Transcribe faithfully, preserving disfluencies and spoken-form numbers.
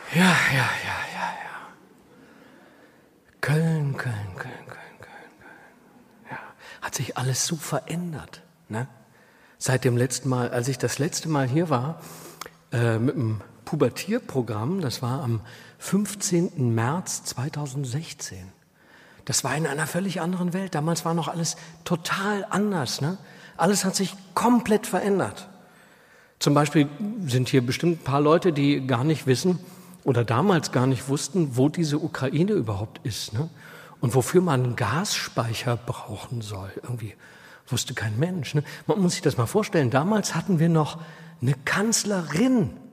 Ja, ja, ja, ja, ja. Köln, Köln, Köln, Köln, Köln, Köln. Ja, hat sich alles so verändert, ne? Seit dem letzten Mal, als ich das letzte Mal hier war, äh, mit dem Pubertierprogramm, das war am fünfzehnten März zweitausendsechzehn. Das war in einer völlig anderen Welt. Damals war noch alles total anders, ne? Alles hat sich komplett verändert. Zum Beispiel sind hier bestimmt ein paar Leute, die gar nicht wissen oder damals gar nicht wussten, wo diese Ukraine überhaupt ist, ne? Und wofür man einen Gasspeicher brauchen soll. Irgendwie wusste kein Mensch, ne? Man muss sich das mal vorstellen. Damals hatten wir noch eine Kanzlerin